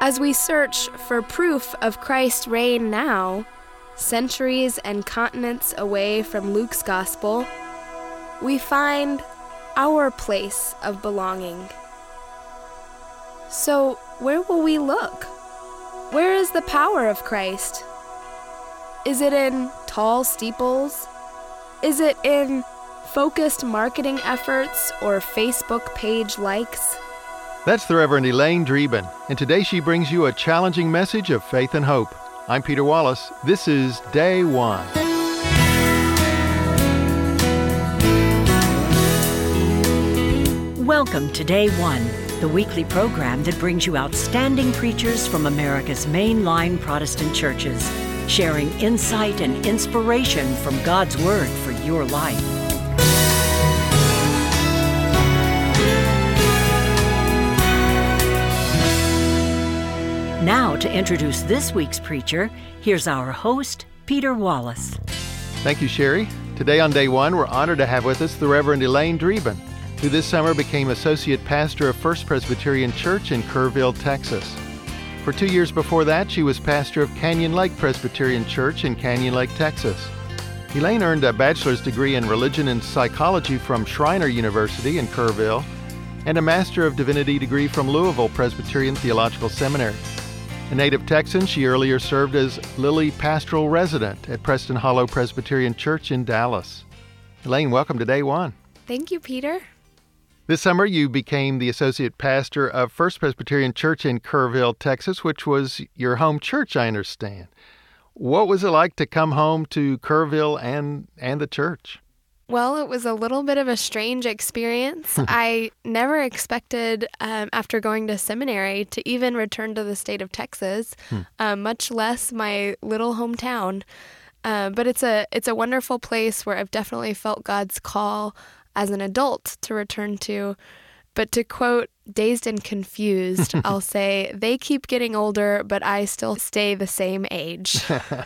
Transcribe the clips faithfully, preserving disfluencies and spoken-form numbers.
As we search for proof of Christ's reign now, centuries and continents away from Luke's gospel, we find our place of belonging. So, where will we look? Where is the power of Christ? Is it in tall steeples? Is it in focused marketing efforts or Facebook page likes? That's the Reverend Elaine Dreeben, and today she brings you a challenging message of faith and hope. I'm Peter Wallace. This is Day One. Welcome to Day One, the weekly program that brings you outstanding preachers from America's mainline Protestant churches, sharing insight and inspiration from God's Word for your life. Now, to introduce this week's preacher, here's our host, Peter Wallace. Thank you, Sherry. Today on Day One, we're honored to have with us the Reverend Elaine Dreeben, who this summer became Associate Pastor of First Presbyterian Church in Kerrville, Texas. For two years before that, she was pastor of Canyon Lake Presbyterian Church in Canyon Lake, Texas. Elaine earned a bachelor's degree in religion and psychology from Schreiner University in Kerrville and a Master of Divinity degree from Louisville Presbyterian Theological Seminary. A native Texan, she earlier served as Lilly Pastoral Resident at Preston Hollow Presbyterian Church in Dallas. Elaine, welcome to Day One. Thank you, Peter. This summer, you became the Associate Pastor of First Presbyterian Church in Kerrville, Texas, which was your home church, I understand. What was it like to come home to Kerrville and, and the church? Well, it was a little bit of a strange experience. I never expected, um, after going to seminary, to even return to the state of Texas, hmm. uh, much less my little hometown. Uh, but it's a it's a wonderful place where I've definitely felt God's call as an adult to return to. But to quote Dazed and Confused, I'll say, they keep getting older, but I still stay the same age.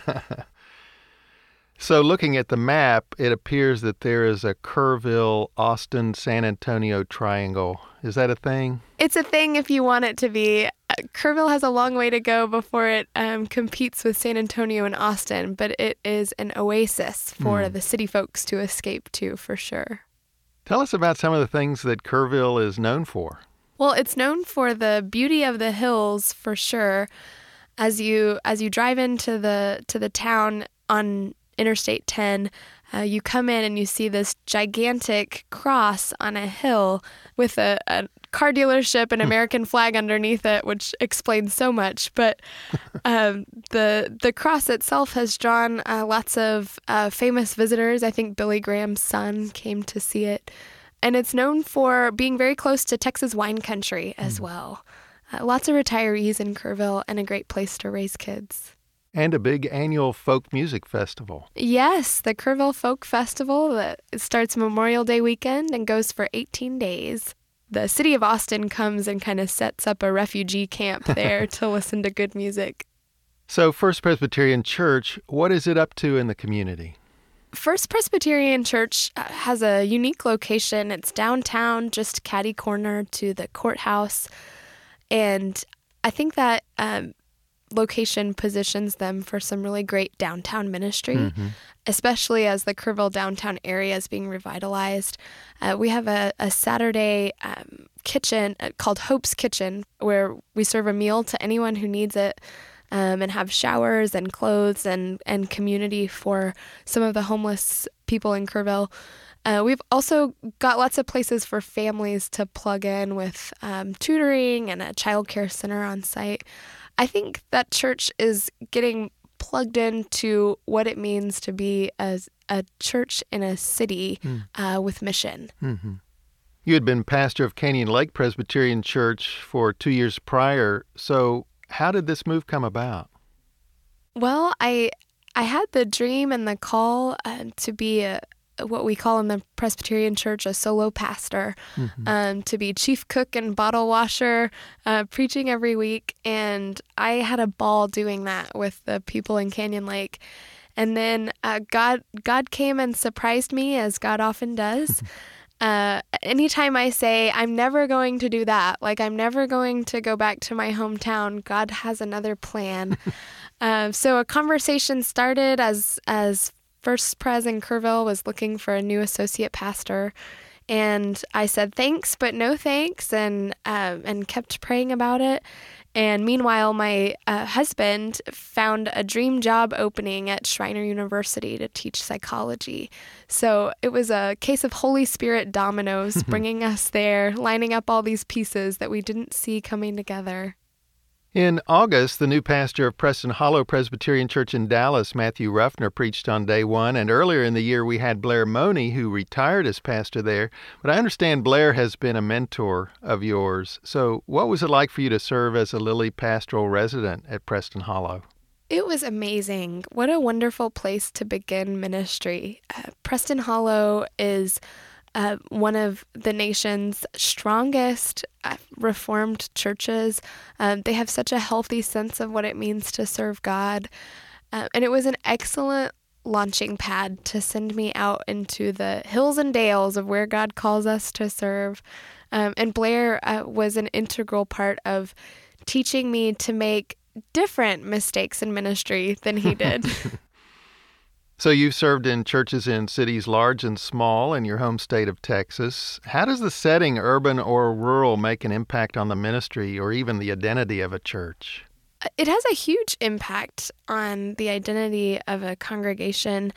So looking at the map, it appears that there is a Kerrville, Austin, San Antonio triangle. Is that a thing? It's a thing if you want it to be. Uh, Kerrville has a long way to go before it um, competes with San Antonio and Austin, but it is an oasis for mm. the city folks to escape to, for sure. Tell us about some of the things that Kerrville is known for. Well, it's known for the beauty of the hills, for sure. As you as you drive into the to the town on Interstate ten, uh, you come in and you see this gigantic cross on a hill with a, a car dealership and American flag underneath it, which explains so much. But um, the the cross itself has drawn uh, lots of uh, famous visitors. I think Billy Graham's son came to see it. And it's known for being very close to Texas wine country as mm. well. Uh, lots of retirees in Kerrville and a great place to raise kids. And a big annual folk music festival. Yes, the Kerrville Folk Festival that starts Memorial Day weekend and goes for eighteen days. The city of Austin comes and kind of sets up a refugee camp there to listen to good music. So First Presbyterian Church, what is it up to in the community? First Presbyterian Church has a unique location. It's downtown, just catty corner to the courthouse. And I think that um, location positions them for some really great downtown ministry, mm-hmm. especially as the Kerrville downtown area is being revitalized. Uh, we have a, a Saturday um, kitchen called Hope's Kitchen where we serve a meal to anyone who needs it um, and have showers and clothes and, and community for some of the homeless people in Kerrville. Uh, we've also got lots of places for families to plug in with um, tutoring and a child care center on site. I think that church is getting plugged into what it means to be a, a church in a city mm. uh, with mission. Mm-hmm. You had been pastor of Canyon Lake Presbyterian Church for two years prior, so how did this move come about? Well, I I had the dream and the call uh, to be a what we call in the Presbyterian Church a solo pastor, mm-hmm. um, to be chief cook and bottle washer, uh, preaching every week. And I had a ball doing that with the people in Canyon Lake. And then uh, God God came and surprised me, as God often does. Uh, anytime I say, I'm never going to do that, like I'm never going to go back to my hometown, God has another plan. uh, so a conversation started as, as First Pres in Kerrville was looking for a new associate pastor. And I said, thanks, but no thanks, and uh, and kept praying about it. And meanwhile, my uh, husband found a dream job opening at Schreiner University to teach psychology. So it was a case of Holy Spirit dominoes bringing us there, lining up all these pieces that we didn't see coming together. In August, the new pastor of Preston Hollow Presbyterian Church in Dallas, Matthew Ruffner, preached on day one. And earlier in the year, we had Blair Money, who retired as pastor there. But I understand Blair has been a mentor of yours. So what was it like for you to serve as a Lilly pastoral resident at Preston Hollow? It was amazing. What a wonderful place to begin ministry. Uh, Preston Hollow is Uh, one of the nation's strongest uh, Reformed churches. Um, they have such a healthy sense of what it means to serve God. Uh, and it was an excellent launching pad to send me out into the hills and dales of where God calls us to serve. Um, and Blair uh, was an integral part of teaching me to make different mistakes in ministry than he did. So you've served in churches in cities large and small in your home state of Texas. How does the setting, urban or rural, make an impact on the ministry or even the identity of a church? It has a huge impact on the identity of a congregation.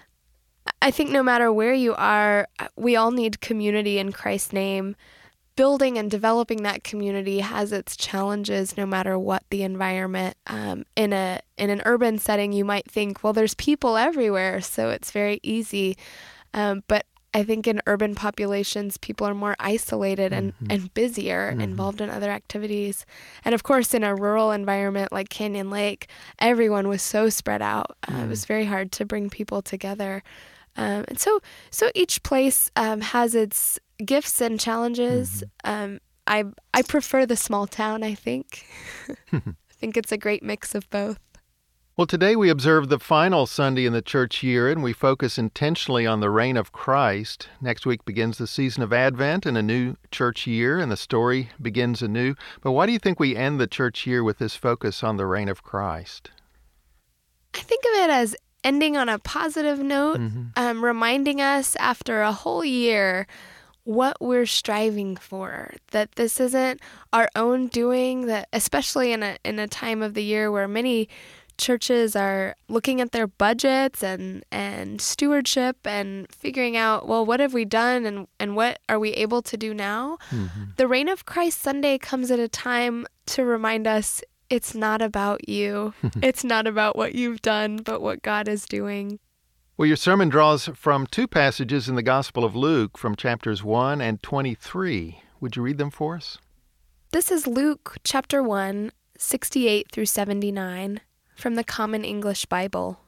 I think no matter where you are, we all need community in Christ's name. Building and developing that community has its challenges no matter what the environment. Um, in a in an urban setting, you might think, well, there's people everywhere, so it's very easy. Um, but I think in urban populations, people are more isolated and, mm-hmm. and busier, mm-hmm. involved in other activities. And of course, in a rural environment like Canyon Lake, everyone was so spread out. Uh, mm. It was very hard to bring people together. Um, and so, so each place um, has its gifts and challenges. Mm-hmm. Um, I I prefer the small town, I think. I think it's a great mix of both. Well, today we observe the final Sunday in the church year, and we focus intentionally on the reign of Christ. Next week begins the season of Advent and a new church year, and the story begins anew. But why do you think we end the church year with this focus on the reign of Christ? I think of it as ending on a positive note, mm-hmm. um, reminding us after a whole year what we're striving for, that this isn't our own doing, that especially in a in a time of the year where many churches are looking at their budgets and, and stewardship and figuring out, well, what have we done and, and what are we able to do now? Mm-hmm. The Reign of Christ Sunday comes at a time to remind us it's not about you. It's not about what you've done, but what God is doing. Well, your sermon draws from two passages in the Gospel of Luke from chapters one and twenty-three. Would you read them for us? This is Luke chapter one, sixty-eight through seventy-nine, from the Common English Bible.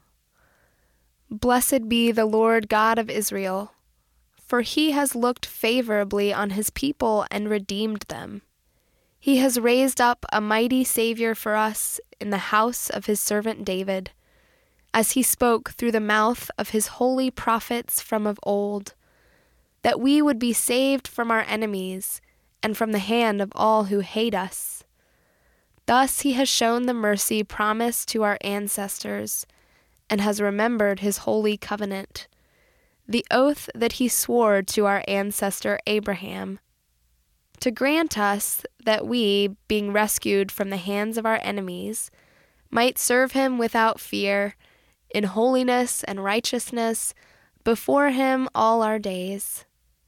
Blessed be the Lord God of Israel, for he has looked favorably on his people and redeemed them. He has raised up a mighty Savior for us in the house of his servant David, as he spoke through the mouth of his holy prophets from of old, that we would be saved from our enemies and from the hand of all who hate us. Thus he has shown the mercy promised to our ancestors and has remembered his holy covenant, the oath that he swore to our ancestor Abraham, to grant us that we, being rescued from the hands of our enemies, might serve him without fear, in holiness and righteousness, before him all our days.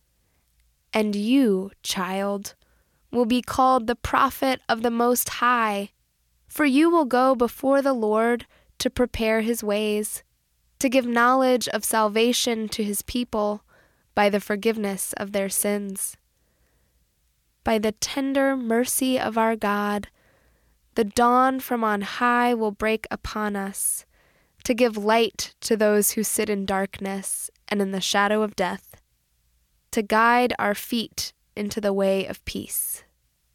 And you, child, will be called the prophet of the Most High, for you will go before the Lord to prepare his ways, to give knowledge of salvation to his people by the forgiveness of their sins. By the tender mercy of our God, the dawn from on high will break upon us, to give light to those who sit in darkness and in the shadow of death, to guide our feet into the way of peace.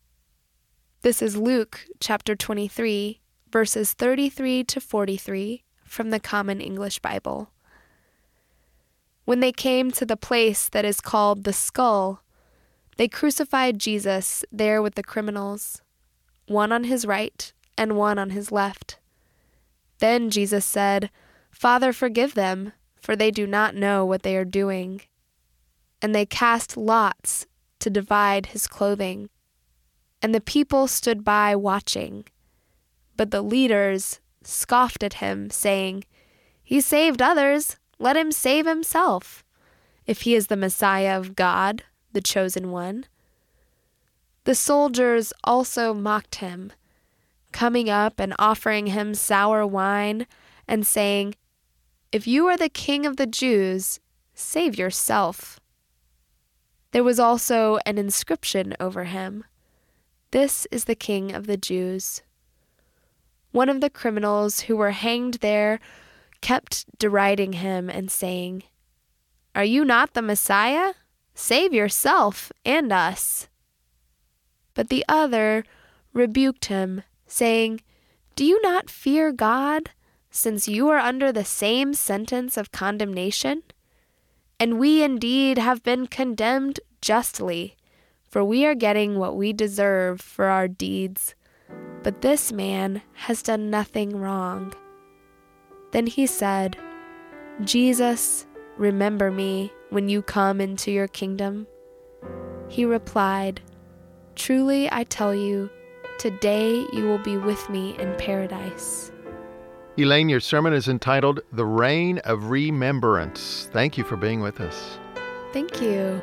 This is Luke chapter twenty-three, verses thirty-three to forty-three from the Common English Bible. When they came to the place that is called the Skull, they crucified Jesus there with the criminals, one on his right and one on his left. Then Jesus said, "Father, forgive them, for they do not know what they are doing." And they cast lots to divide his clothing. And the people stood by watching. But the leaders scoffed at him, saying, "He saved others, let him save himself, if he is the Messiah of God, the chosen one." The soldiers also mocked him, coming up and offering him sour wine and saying, "If you are the king of the Jews, save yourself." There was also an inscription over him, "This is the King of the Jews." One of the criminals who were hanged there kept deriding him and saying, "Are you not the Messiah? Save yourself and us." But the other rebuked him, saying, "Do you not fear God, since you are under the same sentence of condemnation? And we indeed have been condemned justly, for we are getting what we deserve for our deeds. But this man has done nothing wrong." Then he said, "Jesus, remember me when you come into your kingdom." He replied, "Truly I tell you, today you will be with me in paradise." Elaine, your sermon is entitled The Reign of Remembrance. Thank you for being with us. Thank you.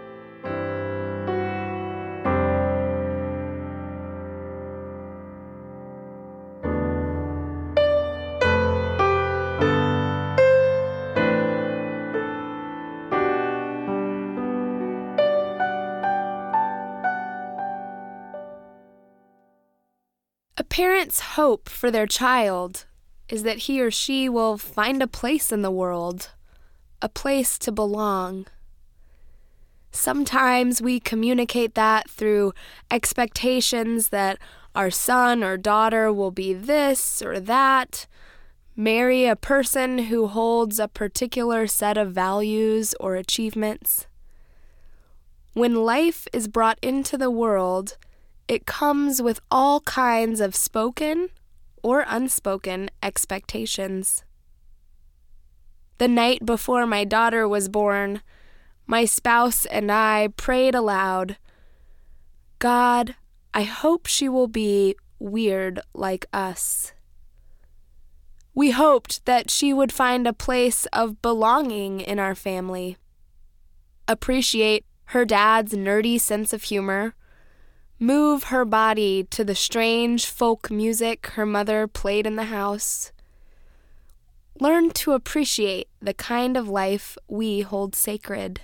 A parent's hope for their child is that he or she will find a place in the world, a place to belong. Sometimes we communicate that through expectations that our son or daughter will be this or that, marry a person who holds a particular set of values or achievements. When life is brought into the world, it comes with all kinds of spoken or unspoken expectations. The night before my daughter was born, my spouse and I prayed aloud, "God, I hope she will be weird like us." We hoped that she would find a place of belonging in our family, appreciate her dad's nerdy sense of humor, move her body to the strange folk music her mother played in the house, learn to appreciate the kind of life we hold sacred.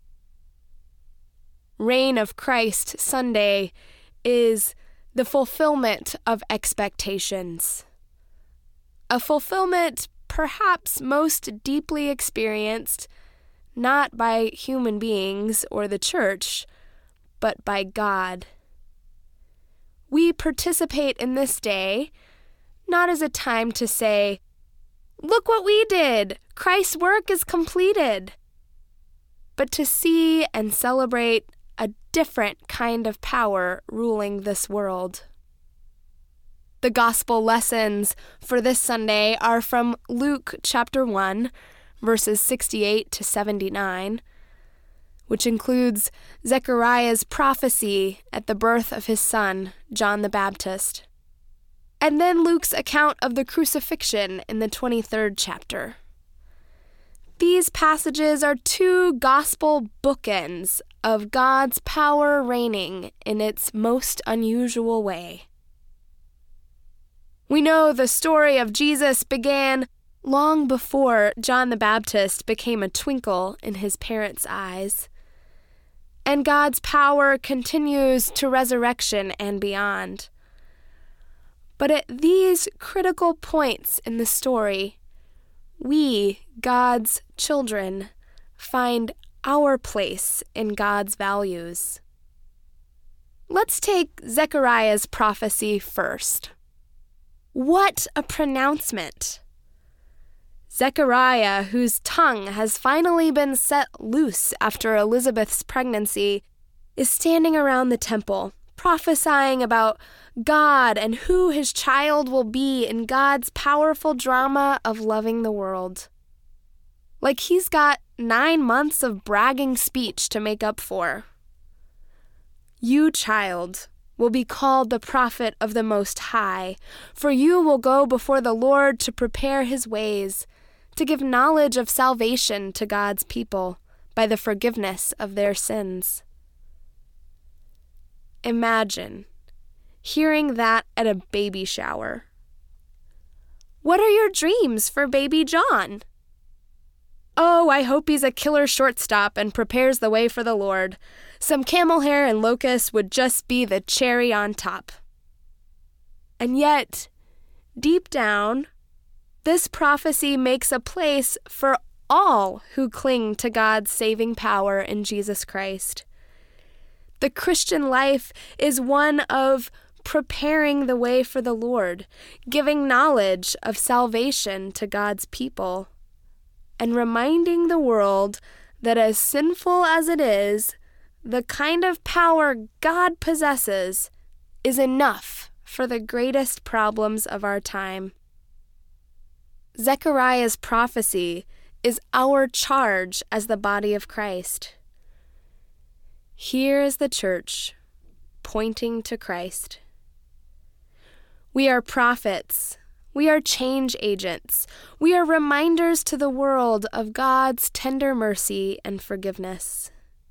Reign of Christ Sunday is the fulfillment of expectations. A fulfillment perhaps most deeply experienced not by human beings or the church, but by God. We participate in this day not as a time to say, "Look what we did! Christ's work is completed," but to see and celebrate a different kind of power ruling this world. The gospel lessons for this Sunday are from Luke chapter one, verses sixty-eight to seventy-nine, which includes Zechariah's prophecy at the birth of his son, John the Baptist, and then Luke's account of the crucifixion in the twenty-third chapter. These passages are two gospel bookends of God's power reigning in its most unusual way. We know the story of Jesus began long before John the Baptist became a twinkle in his parents' eyes, and God's power continues to resurrection and beyond. But at these critical points in the story, we, God's children, find our place in God's values. Let's take Zechariah's prophecy first. What a pronouncement! Zechariah, whose tongue has finally been set loose after Elizabeth's pregnancy, is standing around the temple, prophesying about God and who his child will be in God's powerful drama of loving the world. Like he's got nine months of bragging speech to make up for. You, child, will be called the prophet of the Most High, for you will go before the Lord to prepare his ways, to give knowledge of salvation to God's people by the forgiveness of their sins. Imagine hearing that at a baby shower. What are your dreams for baby John? Oh, I hope he's a killer shortstop and prepares the way for the Lord. Some camel hair and locusts would just be the cherry on top. And yet, deep down, this prophecy makes a place for all who cling to God's saving power in Jesus Christ. The Christian life is one of preparing the way for the Lord, giving knowledge of salvation to God's people, and reminding the world that as sinful as it is, the kind of power God possesses is enough for the greatest problems of our time. Zechariah's prophecy is our charge as the body of Christ. Here is the church, pointing to Christ. We are prophets. We are change agents. We are reminders to the world of God's tender mercy and forgiveness.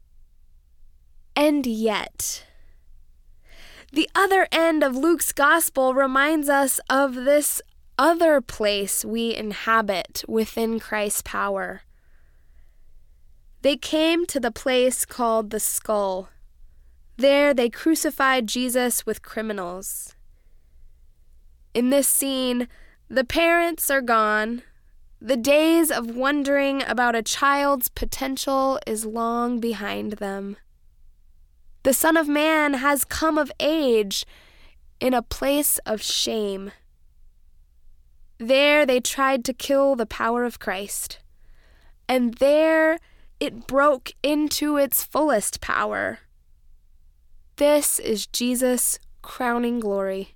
And yet, the other end of Luke's gospel reminds us of this other place we inhabit within Christ's power. They came to the place called the skull. There they crucified Jesus with criminals. In this scene, the parents are gone. The days of wondering about a child's potential is long behind them. The Son of Man has come of age in a place of shame. There they tried to kill the power of Christ, and there it broke into its fullest power. This is Jesus' crowning glory.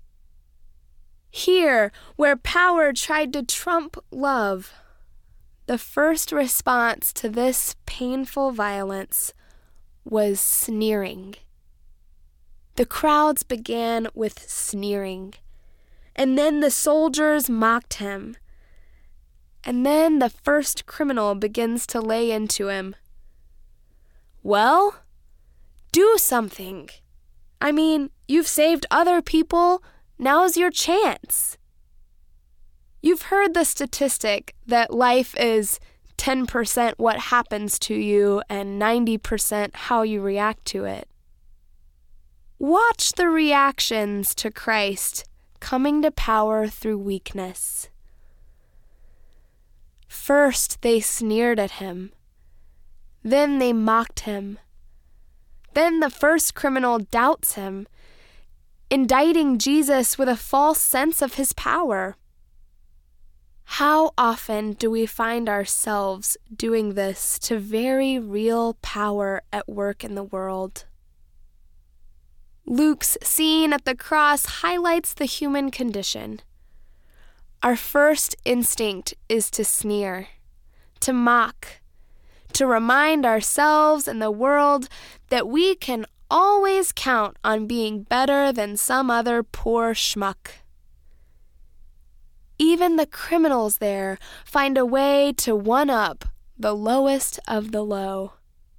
Here, where power tried to trump love, the first response to this painful violence was sneering. The crowds began with sneering, and then the soldiers mocked him. And then the first criminal begins to lay into him. Well, do something. I mean, you've saved other people. Now's your chance. You've heard the statistic that life is ten percent what happens to you and ninety percent how you react to it. Watch the reactions to Christ coming to power through weakness. First, they sneered at him. Then they mocked him. Then the first criminal doubts him, indicting Jesus with a false sense of his power. How often do we find ourselves doing this to very real power at work in the world? Luke's scene at the cross highlights the human condition. Our first instinct is to sneer, to mock, to remind ourselves and the world that we can always count on being better than some other poor schmuck. Even the criminals there find a way to one-up the lowest of the low.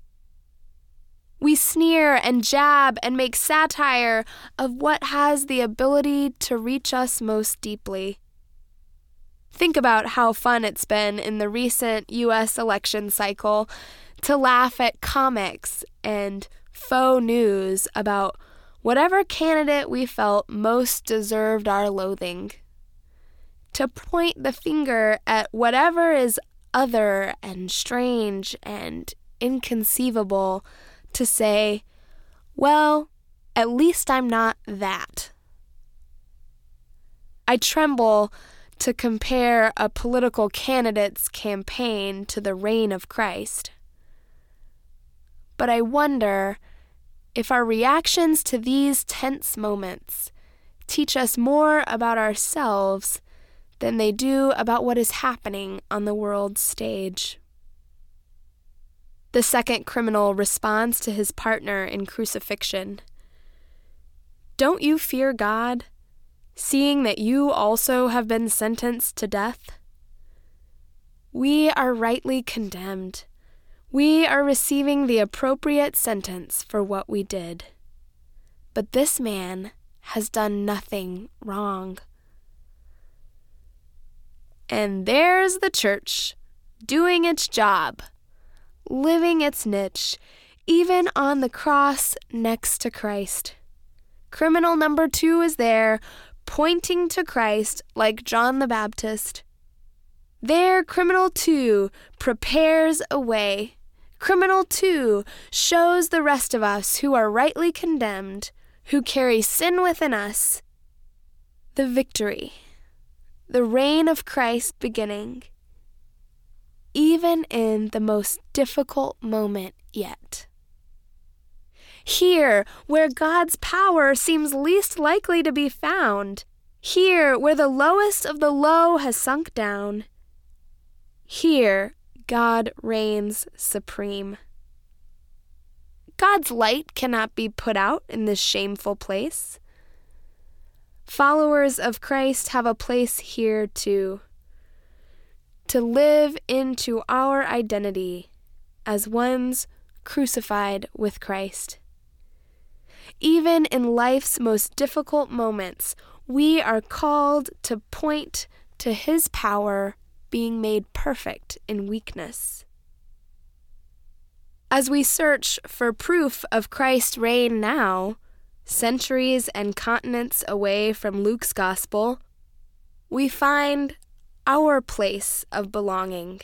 We sneer and jab and make satire of what has the ability to reach us most deeply. Think about how fun it's been in the recent U S election cycle to laugh at comics and faux news about whatever candidate we felt most deserved our loathing. To point the finger at whatever is other and strange and inconceivable, to say, well, at least I'm not that. I tremble to compare a political candidate's campaign to the reign of Christ. But I wonder if our reactions to these tense moments teach us more about ourselves than they do about what is happening on the world's stage. The second criminal responds to his partner in crucifixion. Don't you fear God, seeing that you also have been sentenced to death? We are rightly condemned. We are receiving the appropriate sentence for what we did. But this man has done nothing wrong. And there's the church, doing its job, living its niche, even on the cross next to Christ. Criminal number two is there, pointing to Christ like John the Baptist. There, criminal two prepares a way. Criminal two shows the rest of us who are rightly condemned, who carry sin within us, the victory, the reign of Christ beginning, even in the most difficult moment yet. Here, where God's power seems least likely to be found, here, where the lowest of the low has sunk down, here, God reigns supreme. God's light cannot be put out in this shameful place. Followers of Christ have a place here too, to live into our identity as ones crucified with Christ. Even in life's most difficult moments, we are called to point to His power being made perfect in weakness. As we search for proof of Christ's reign now, centuries and continents away from Luke's gospel, we find our place of belonging.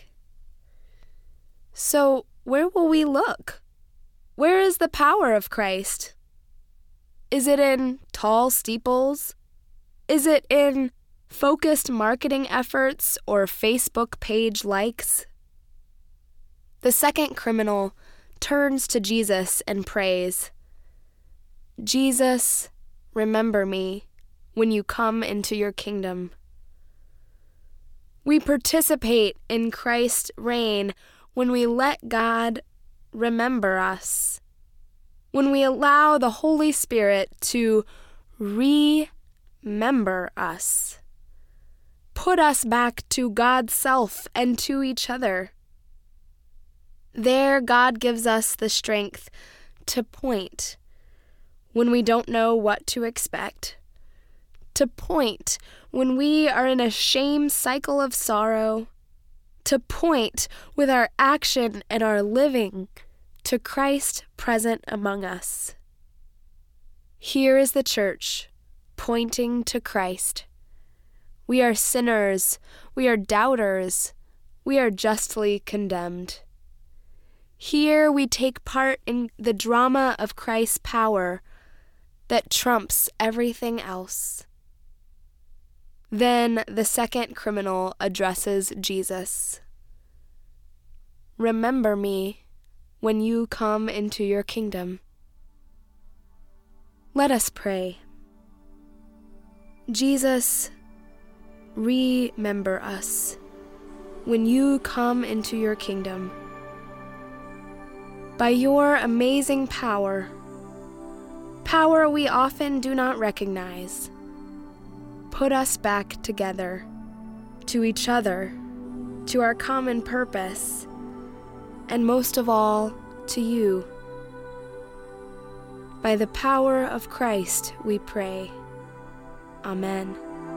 So, where will we look? Where is the power of Christ? Is it in tall steeples? Is it in focused marketing efforts or Facebook page likes? The second criminal turns to Jesus and prays, Jesus, remember me when you come into your kingdom. We participate in Christ's reign when we let God remember us, when we allow the Holy Spirit to remember us, put us back to God's self and to each other. There, God gives us the strength to point when we don't know what to expect, to point when we are in a shame cycle of sorrow, to point with our action and our living to Christ present among us. Here is the church, pointing to Christ. We are sinners, we are doubters, we are justly condemned. Here we take part in the drama of Christ's power that trumps everything else. Then the second criminal addresses Jesus. Remember me when you come into your kingdom. Let us pray. Jesus, remember us when you come into your kingdom. By your amazing power, power we often do not recognize, put us back together, to each other, to our common purpose, and most of all, to you. By the power of Christ we pray. Amen.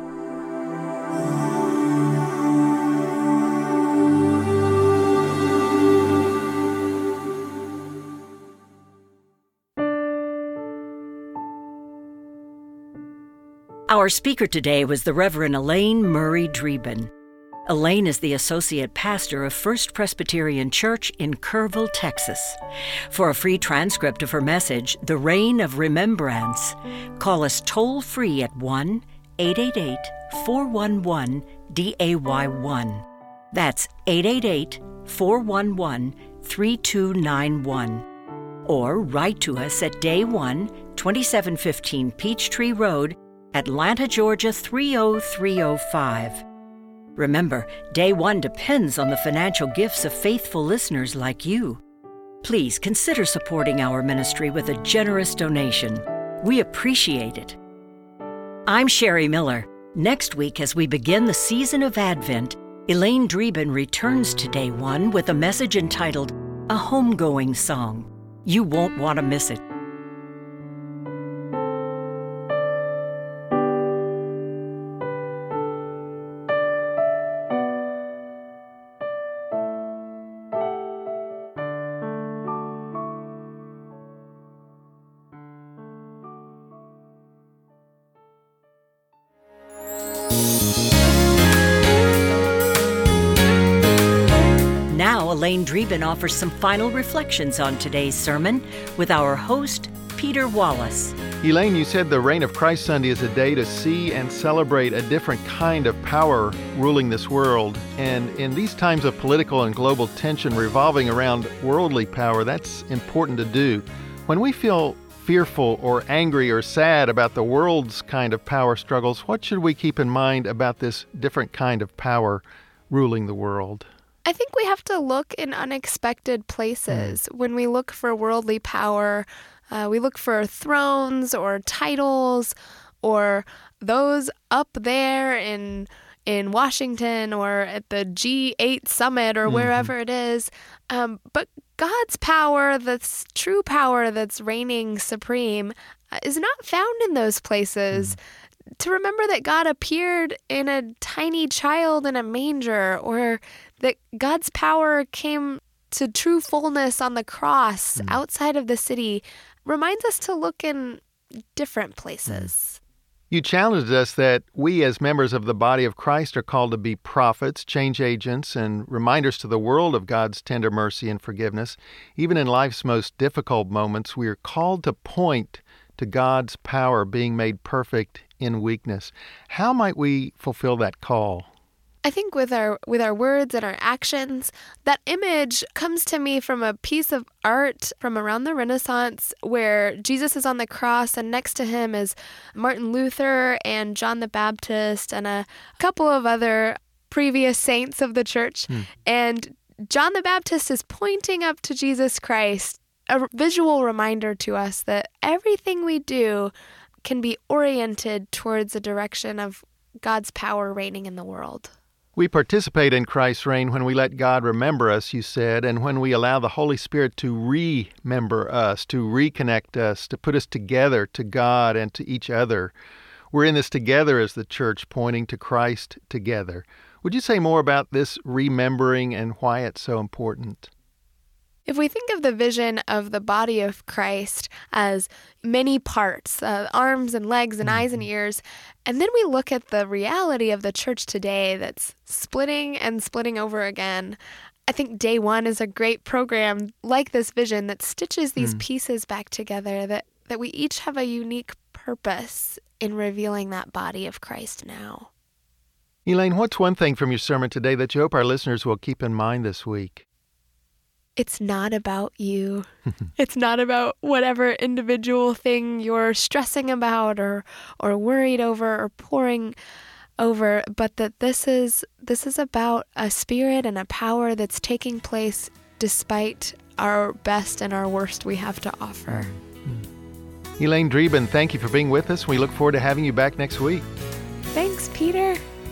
Our speaker today was the Reverend Elaine Murray Dreeben. Elaine is the Associate Pastor of First Presbyterian Church in Kerrville, Texas. For a free transcript of her message, The Reign of Remembrance, call us toll-free at one eight eight eight, four one one, D A Y one. That's eight eight eight, four one one, three two nine one. Or write to us at Day One, twenty-seven fifteen Peachtree Road, Atlanta, Georgia three oh three oh five. Remember, Day One depends on the financial gifts of faithful listeners like you. Please consider supporting our ministry with a generous donation. We appreciate it. I'm Sherry Miller. Next week, as we begin the season of Advent, Elaine Drieben returns to Day One with a message entitled A Homegoing Song. You won't want to miss it. Now, Elaine Drieben offers some final reflections on today's sermon with our host, Peter Wallace. Elaine, you said the Reign of Christ Sunday is a day to see and celebrate a different kind of power ruling this world. And in these times of political and global tension revolving around worldly power, that's important to do. When we feel fearful or angry or sad about the world's kind of power struggles, what should we keep in mind about this different kind of power ruling the world? I think we have to look in unexpected places. Mm. When we look for worldly power, uh, we look for thrones or titles or those up there in in Washington or at the G eight summit or mm-hmm. wherever it is. Um, but God's power, that's true power that's reigning supreme, uh, is not found in those places. Mm. To remember that God appeared in a tiny child in a manger, or that God's power came to true fullness on the cross mm. outside of the city, reminds us to look in different places. You challenged us that we as members of the body of Christ are called to be prophets, change agents, and reminders to the world of God's tender mercy and forgiveness. Even in life's most difficult moments, we are called to point to God's power being made perfect in weakness. How might we fulfill that call? I think with our with our words and our actions, that image comes to me from a piece of art from around the Renaissance where Jesus is on the cross and next to him is Martin Luther and John the Baptist and a couple of other previous saints of the church. Hmm. And John the Baptist is pointing up to Jesus Christ, a visual reminder to us that everything we do can be oriented towards a direction of God's power reigning in the world. We participate in Christ's reign when we let God remember us, you said, and when we allow the Holy Spirit to remember us, to reconnect us, to put us together to God and to each other. We're in this together as the church, pointing to Christ together. Would you say more about this remembering and why it's so important? If we think of the vision of the body of Christ as many parts, uh, arms and legs and mm-hmm. eyes and ears, and then we look at the reality of the church today that's splitting and splitting over again, I think Day One is a great program like this vision that stitches these mm. pieces back together, that, that we each have a unique purpose in revealing that body of Christ now. Elaine, what's one thing from your sermon today that you hope our listeners will keep in mind this week? It's not about you. It's not about whatever individual thing you're stressing about or or worried over or poring over, but that this is this is about a spirit and a power that's taking place despite our best and our worst we have to offer. Mm-hmm. Elaine Drieben, thank you for being with us. We look forward to having you back next week. Thanks, Peter.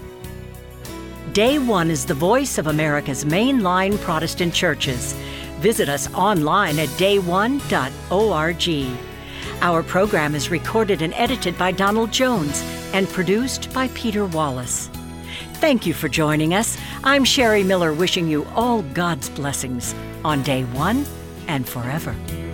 Day One is the voice of America's mainline Protestant churches. Visit us online at day one dot org. Our program is recorded and edited by Donald Jones and produced by Peter Wallace. Thank you for joining us. I'm Sherry Miller, wishing you all God's blessings on Day One and forever.